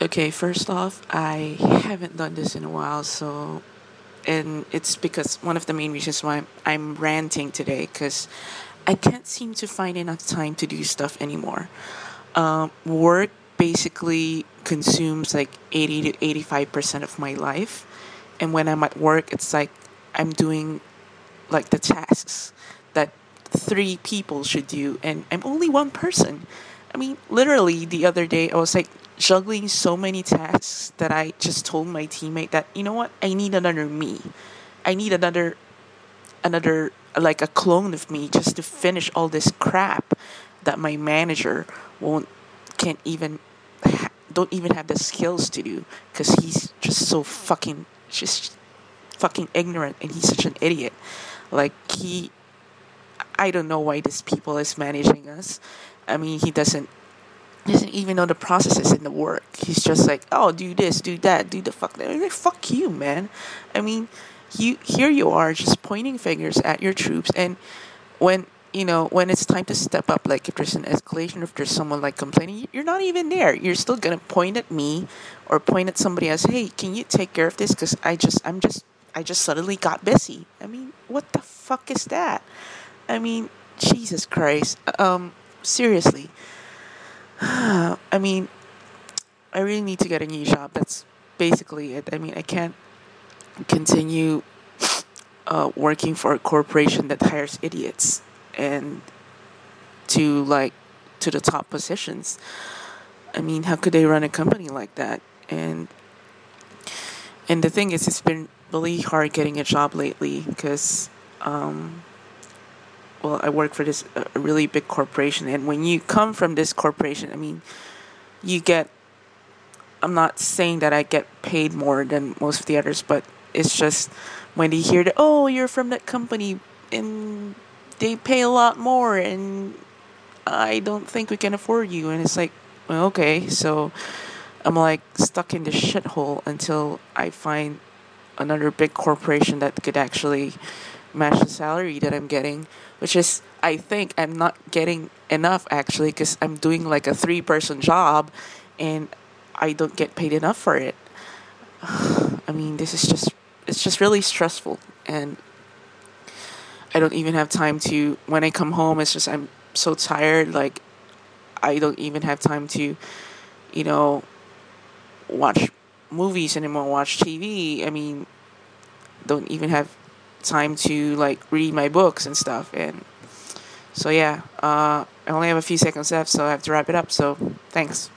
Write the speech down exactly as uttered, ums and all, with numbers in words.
Okay, first off, I haven't done this in a while, so and it's because one of the main reasons why I'm, I'm ranting today because I can't seem to find enough time to do stuff anymore. Um, work basically consumes like eighty to eighty-five percent of my life, and when I'm at work, it's like I'm doing like the tasks that three people should do, and I'm only one person. I mean, literally, the other day, I was like juggling so many tasks that I just told my teammate that, you know what, I need another me. I need another, another, like a clone of me just to finish all this crap that my manager won't, can't even, ha- don't even have the skills to do because he's just so fucking, just fucking ignorant and he's such an idiot. Like he, I don't know why this people is managing us. I mean, he doesn't doesn't even know the processes in the work. He's just like, oh, do this, do that, do the fuck that. I'm like, fuck you, man. I mean, you here you are just pointing fingers at your troops, and when you know when it's time to step up, like if there's an escalation, if there's someone like complaining, you're not even there. You're still gonna point at me or point at somebody else. Hey, can you take care of this? Because I just, I'm just, I just suddenly got busy. I mean, what the fuck is that? I mean, Jesus Christ. Um, seriously. I mean, I really need to get a new job. That's basically it. I mean, I can't continue uh, working for a corporation that hires idiots and to like to the top positions. I mean, how could they run a company like that? And and the thing is, it's been really hard getting a job lately because um, well, I work for this uh, really big corporation, and when you come from this corporation, I mean, you get. I'm not saying that I get paid more than most of the others, but it's just when they hear that, oh, you're from that company and they pay a lot more, and I don't think we can afford you, and it's like, well, okay, so I'm like stuck in this shithole until I find another big corporation that could actually match the salary that I'm getting, which is, I think I'm not getting enough actually because I'm doing like a three person job and I don't get paid enough for it. I mean, this is just, it's just really stressful. And I don't even have time to, when I come home, it's just, I'm so tired. Like, I don't even have time to, you know, watch movies anymore, watch T V. I mean, don't even have time to like read my books and stuff. And so yeah, uh, I only have a few seconds left, so I have to wrap it up. So thanks.